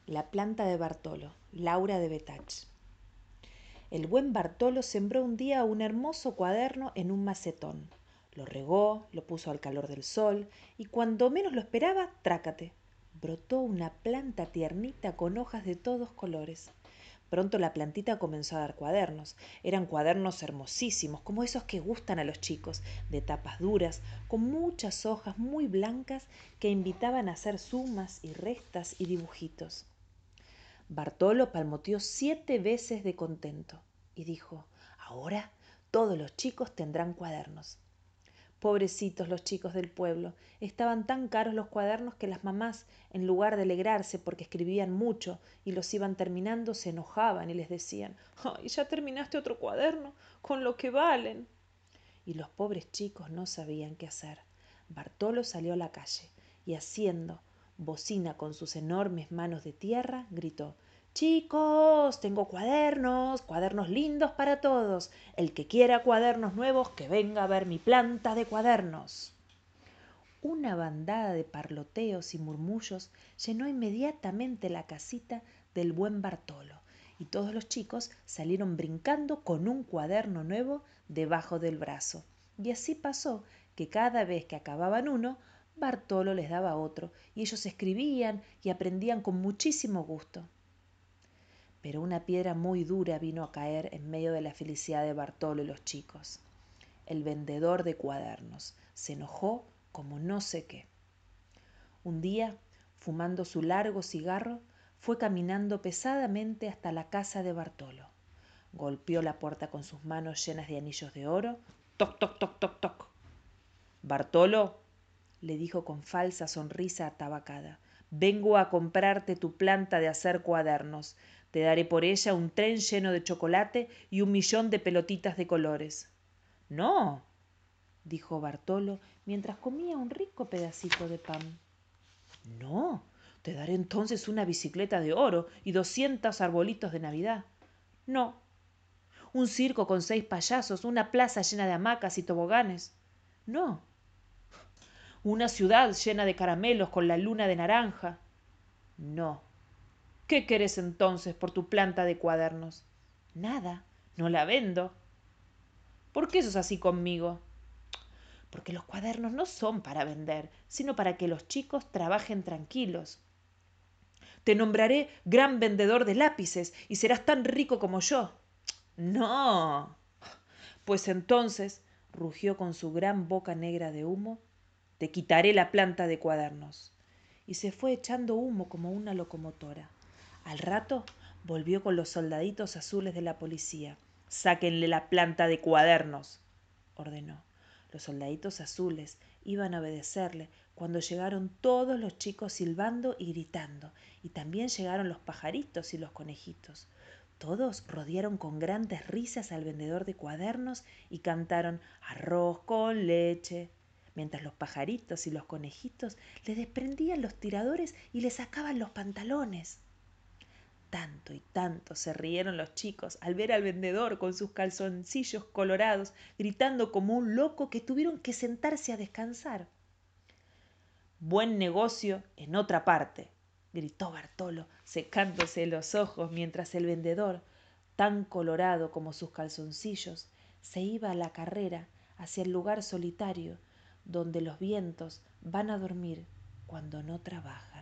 La planta de Bartolo, Laura de Betach. El buen Bartolo sembró un día un hermoso cuaderno en un macetón. Lo regó, lo puso al calor del sol, y cuando menos lo esperaba, trácate. Brotó una planta tiernita con hojas de todos colores. Pronto la plantita comenzó a dar cuadernos. Eran cuadernos hermosísimos, como esos que gustan a los chicos, de tapas duras, con muchas hojas muy blancas que invitaban a hacer sumas y restas y dibujitos. Bartolo palmoteó 7 veces de contento y dijo: ahora todos los chicos tendrán cuadernos. Pobrecitos los chicos del pueblo, estaban tan caros los cuadernos que las mamás, en lugar de alegrarse porque escribían mucho y los iban terminando, se enojaban y les decían: ¡ay, ya terminaste otro cuaderno! ¡Con lo que valen! Y los pobres chicos no sabían qué hacer. Bartolo salió a la calle y, haciendo bocina con sus enormes manos de tierra, gritó: chicos, tengo cuadernos, cuadernos lindos para todos. El que quiera cuadernos nuevos, que venga a ver mi planta de cuadernos. Una bandada de parloteos y murmullos llenó inmediatamente la casita del buen Bartolo, y todos los chicos salieron brincando con un cuaderno nuevo debajo del brazo. Y así pasó que cada vez que acababan uno, Bartolo les daba otro, y ellos escribían y aprendían con muchísimo gusto. Pero una piedra muy dura vino a caer en medio de la felicidad de Bartolo y los chicos. El vendedor de cuadernos se enojó como no sé qué. Un día, fumando su largo cigarro, fue caminando pesadamente hasta la casa de Bartolo. Golpeó la puerta con sus manos llenas de anillos de oro. Toc, toc, toc, toc, toc. Bartolo, le dijo con falsa sonrisa atabacada, vengo a comprarte tu planta de hacer cuadernos. Te daré por ella un tren lleno de chocolate y 1.000.000 de pelotitas de colores. No, dijo Bartolo mientras comía un rico pedacito de pan. No, te daré entonces una bicicleta de oro y 200 arbolitos de Navidad. No, un circo con 6 payasos, una plaza llena de hamacas y toboganes. No, una ciudad llena de caramelos con la luna de naranja. No. ¿Qué querés entonces por tu planta de cuadernos? Nada, no la vendo. ¿Por qué sos así conmigo? Porque los cuadernos no son para vender, sino para que los chicos trabajen tranquilos. Te nombraré gran vendedor de lápices y serás tan rico como yo. No. Pues entonces, rugió con su gran boca negra de humo, te quitaré la planta de cuadernos. Y se fue echando humo como una locomotora. Al rato volvió con los soldaditos azules de la policía. Sáquenle la planta de cuadernos, ordenó. Los soldaditos azules iban a obedecerle cuando llegaron todos los chicos silbando y gritando, y también llegaron los pajaritos y los conejitos. Todos rodearon con grandes risas al vendedor de cuadernos y cantaron arroz con leche, mientras los pajaritos y los conejitos le desprendían los tiradores y le sacaban los pantalones. Tanto y tanto se rieron los chicos al ver al vendedor con sus calzoncillos colorados, gritando como un loco, que tuvieron que sentarse a descansar. Buen negocio en otra parte, gritó Bartolo, secándose los ojos mientras el vendedor, tan colorado como sus calzoncillos, se iba a la carrera hacia el lugar solitario donde los vientos van a dormir cuando no trabajan.